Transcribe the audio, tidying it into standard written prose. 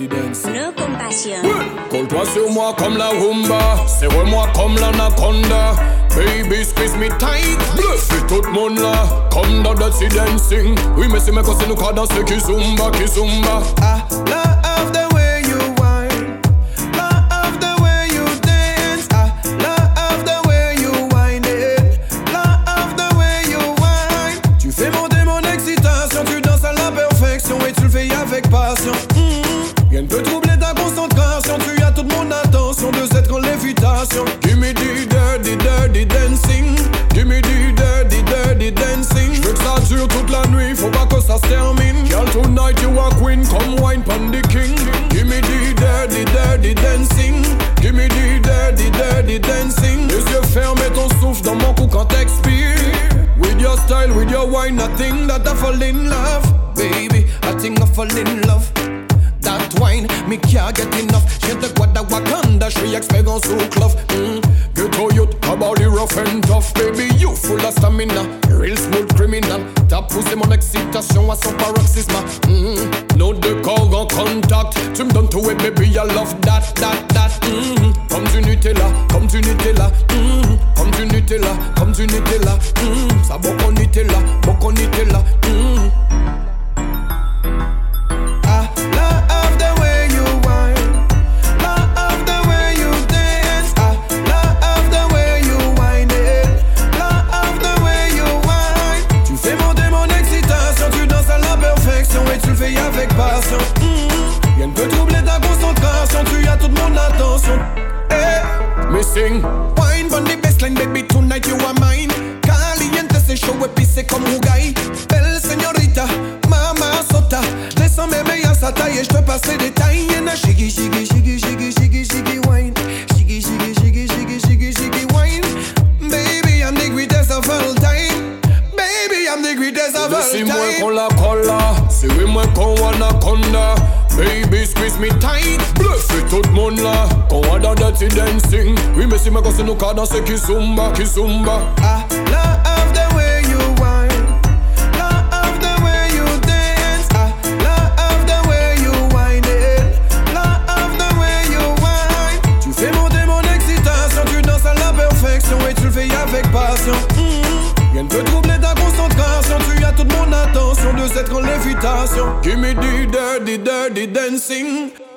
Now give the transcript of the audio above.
dirty dance. No compassion. Colle-toi sur moi comme la rumba, serre-moi comme l'anaconda. Baby, squeeze me tight, bluffez tout le monde là, comme dans Dirty Dancing. Oui, mais c'est mes conseils, nous qu'à danser qui zumba, qui zumba. I love the way you whine, love the way you dance. I love the way you whine it, love the way you whine. Tu fais monter mon excitation, tu danses à la perfection et tu le fais avec passion. Rien ne peut troubler ta concentration, tu as toute mon attention de cette grande lévitation. Give me the dirty, dirty dancing. Give me the dirty, dirty dancing. J'veux que ça dure toute la nuit, faut pas que ça se termine. Girl, tonight you are queen, come wine pon the king. Give me the dirty, dirty dancing. Give me the dirty, dirty dancing. Les yeux fermés, ton souffle dans mon cou quand t'expires. With your style, with your wine, I think that I fall in love. Baby, I think I fall in love. That wine, me can't get enough. J'ai de quoi da Wakanda, j'suis expérience au club. Ghetto youth, about the rough and tough. Baby, you full of stamina, real smooth criminal. T'as poussé mon excitation à son paroxysme. Nos deux corps en contact. Tu me donnes tout et baby, I love that, that, that. Comme du Nutella, comme du Nutella. Comme du Nutella, comme du Nutella. Ça beaucoup Nutella, beaucoup Nutella. Avec passion, rien ne peut troubler ta concentration, tu as toute mon attention. Hey, missing wine on the baseline, baby, tonight you are mine. Caliente, c'est chaud et puis c'est comme Rougaï. Belle señorita, mama sota. Laisse-moi m'aimer à sa taille et je te passe les détails. And shiggy, shiggy, shiggy, shiggy, shiggy, shiggy wine. Shiggy, shiggy, shiggy, shiggy, shiggy, shiggy wine. Baby, I'm the greatest of all time. Baby, I'm the greatest of all time. Laisse-moi qu'on la colle, serrez-moi qu'on anaconda. Baby, squeeze me tight, bluffez tout le monde là, qu'on va dans Dirty Dancing. Oui, mais si mes conseils nous qu'à danser qui zumba, qui zumba. I love the way you whine, love the way you dance. I love the way you whine it, love the way you whine. Tu fais monter mon excitation, tu danses à la perfection et tu le fais avec passion. Rien ne peut troubler ta concentration, tu as toute mon attention de cette grande lévitation. Give me the dirty, dirty dancing.